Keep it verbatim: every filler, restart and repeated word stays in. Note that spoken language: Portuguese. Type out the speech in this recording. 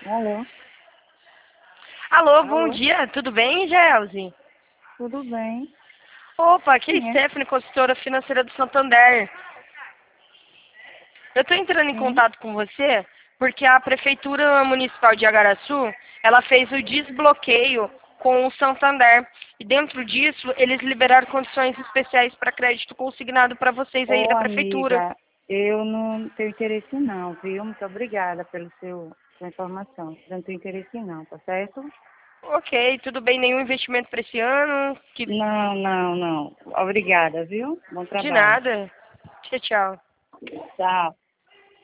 Alô? Alô, bom Alô? dia, tudo bem, Gelsi? Tudo bem? Opa, aqui é Sim, a é? Stephanie, consultora financeira do Santander. Eu estou entrando em Sim. contato com você porque a Prefeitura Municipal de Agaraçu, ela fez o desbloqueio com o Santander. E dentro disso, eles liberaram condições especiais para crédito consignado para vocês aí Ô, da Prefeitura. amiga, eu não tenho interesse não, viu? Muito obrigada pela seu, sua informação. Eu não tenho interesse não, tá certo? Ok, tudo bem, nenhum investimento para esse ano? Que... Não, não, não. Obrigada, viu? Bom De trabalho. nada. Tchau, tchau. Tchau.